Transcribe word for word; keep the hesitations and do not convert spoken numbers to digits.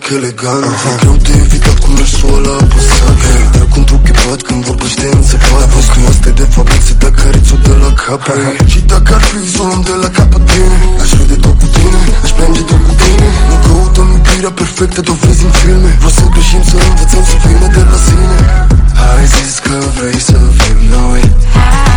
elegant. uh-huh. Greu de evitat cu mersul ăla apăsat, hey. Dar cum truc epat când vorbește în săpat. Văd că asta e de fapt să dea cariț-o de la capă, uh-huh. Și dacă ar fi să luăm de la capăt tine, aș râde tot cu tine, aș plânge tot cu tine. Nu căutăm iubirea perfectă, te-o vezi în filme. Vreau să greșim, să învățăm să vină de la sine. Ai zis că vrei să fim noi.